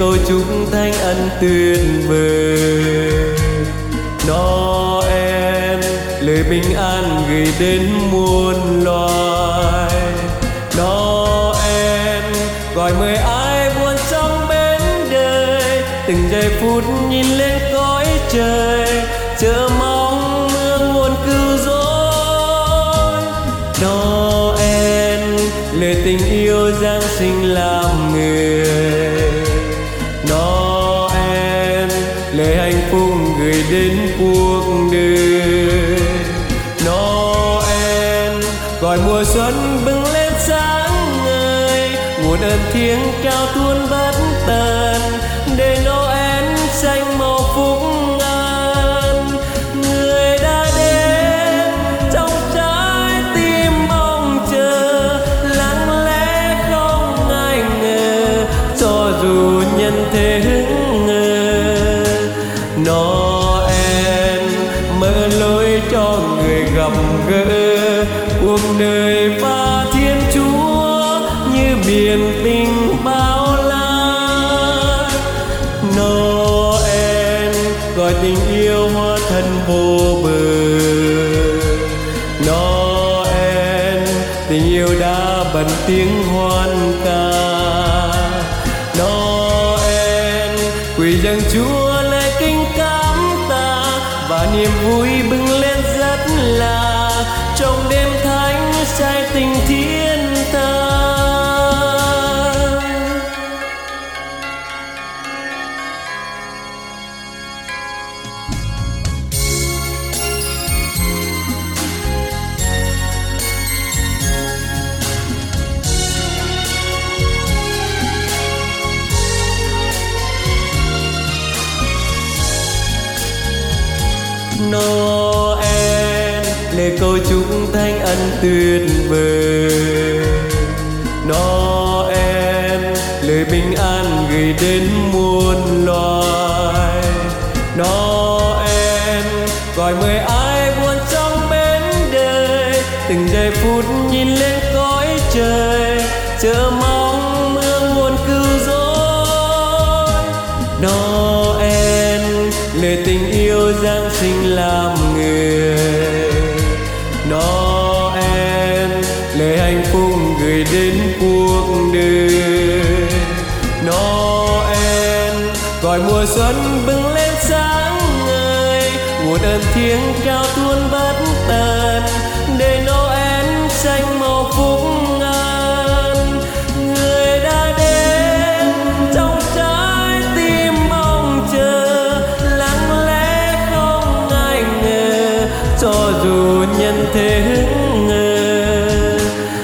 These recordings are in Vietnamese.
câu chúc thánh ân tuyệt vời. Noel lời bình an gửi đến muôn loài. Noel gọi mời ai buồn trong bên đời, từng giây phút nhìn lên cõi trời, chờ mong mưa nguồn cứu rỗi. Noel lời tình yêu giáng sinh làm người. Noel lời hạnh phúc gửi đến cuộc đời. Noel gọi mùa xuân bừng lên sáng ngời, nguồn ơn thiêng cao tuôn bất tận, để Noel xanh màu phúc an. Người đã đến trong trái tim mong chờ, lặng lẽ không ai ngờ, cho dù nhân thế hững ngờ. Noel mở lối cho người gặp gỡ, cuộc đời và Thiên Chúa như biển tình bao la. Noel gọi tình yêu hóa thân vô bờ. Noel tình yêu đã bật tiếng hoan ca. Noel quỳ dâng Chúa lời kinh cảm tạ, và niềm vui bừng lên rất là trong đêm thánh say tình thiên thang. Noel lời câu chúc thánh ân tuyệt vời. Noel lời bình an gửi đến muôn loài. Noel gọi mời ai buồn trong bên đời, từng giây phút nhìn lên cõi trời, chờ mong mưa nguồn cứu rỗi. Noel lời tình yêu giáng sinh làm người. Noel lời hạnh phúc gửi đến cuộc đời. Noel gọi mùa xuân bừng lên sáng ngời, nguồn ơn thiêng cao tuôn bất tận, để Noel xanh màu phúc an. Người đã đến trong trái tim mong chờ, lặng lẽ không ai ngờ, cho dù nhân thế hững ngờ.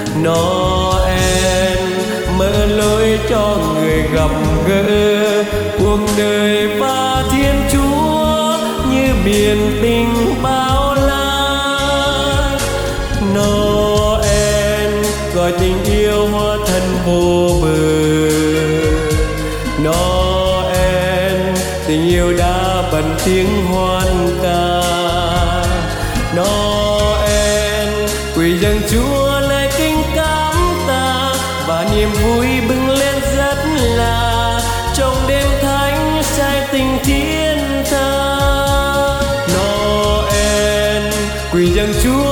Noel mở lối cho người gặp gỡ, cuộc đời và Thiên Chúa như biển tình bao la. Noel gọi tình yêu hóa thân vô bờ. Noel tình yêu đã bật tiếng hoan ca. Noel quỳ dâng Chúa lời kinh cảm tạ, và niềm vui bừng lên rất là trong đêm thánh say tình thiên thang. Noel quỳ dâng Chúa